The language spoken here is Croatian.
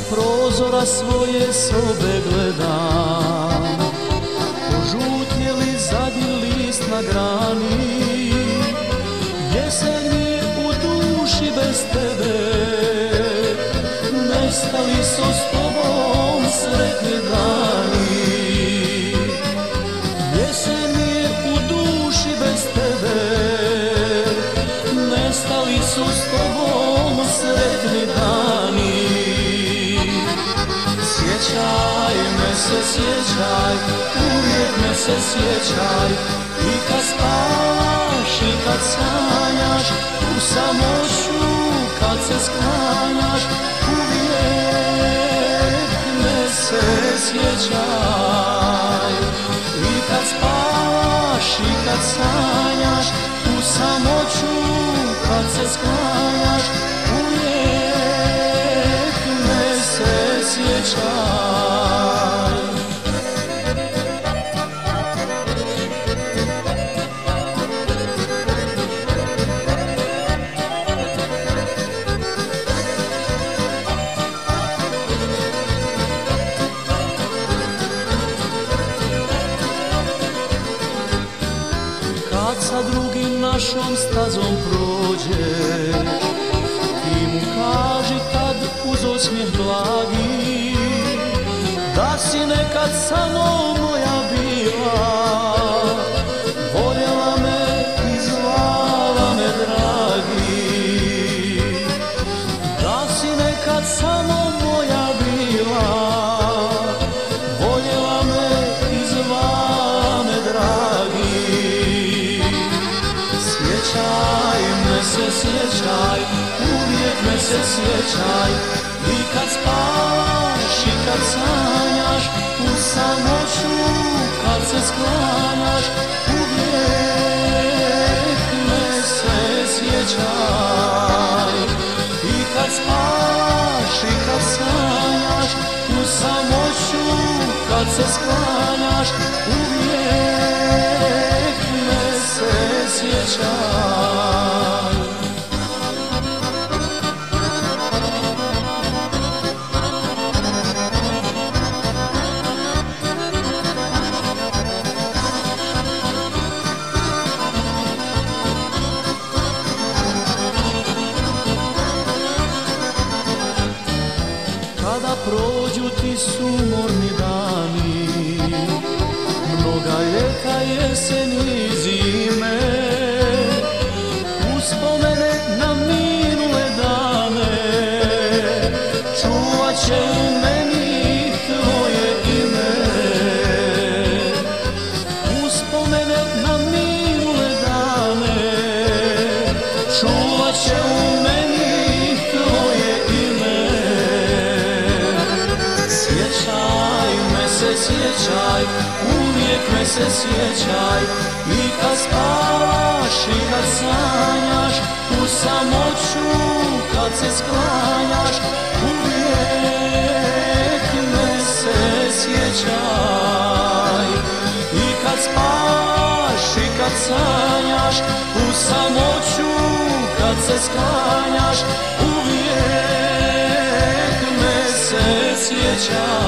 prozora svoje sobe gledam, požutjeli zadnji list na grani. Jesen mi je u duši bez tebe, nestali su s tobom sretni dani. Jesen mi je u duši bez tebe, nestali su s tobom sretni dani. Sjećaj me se, sjećaj, uvijek me se sjećaj, i kad spavaš i kad sanjaš, u samoću kad se sklanjaš, uvijek me se sjećaj. I kad spavaš i kad sanjaš, u samoću kad se sklanjaš, uvijek me se sjećaj. Kad sa drugim našom stazom prođeš, ti mu kaži tad uz osmijeh blagi, da si nekad samo moja bila, voljela me i zvala me dragi. Da si nekad samo moja bila, voljela me i zvala me dragi. Sjećaj me se, sjećaj, uvijek me se sjećaj, i kad spavaš i kad sanjaš, u samoću kad se sklanjaš, uvijek me se sjećaj. I kad spavaš i kad sanjaš, u samoću kad se sklanjaš, uvijek me se sjećaj. Kada prođu ti sumorni dani, mnoga ljeta, jeseni i zime, uspomene na minule dane, čuvat će u meni tvoje ime. Uspomene na minule dane, čuvat će u meni tvoje ime. Sjećaj me se, sjećaj, uvijek me se sjećaj, i kad spavaš i kad sanjaš, u samoću kad se sklanjaš, uvijek me se sjećaj. I kad spavaš i kad sanjaš, u samoću kad se sklanjaš, uvijek me se sjećaj.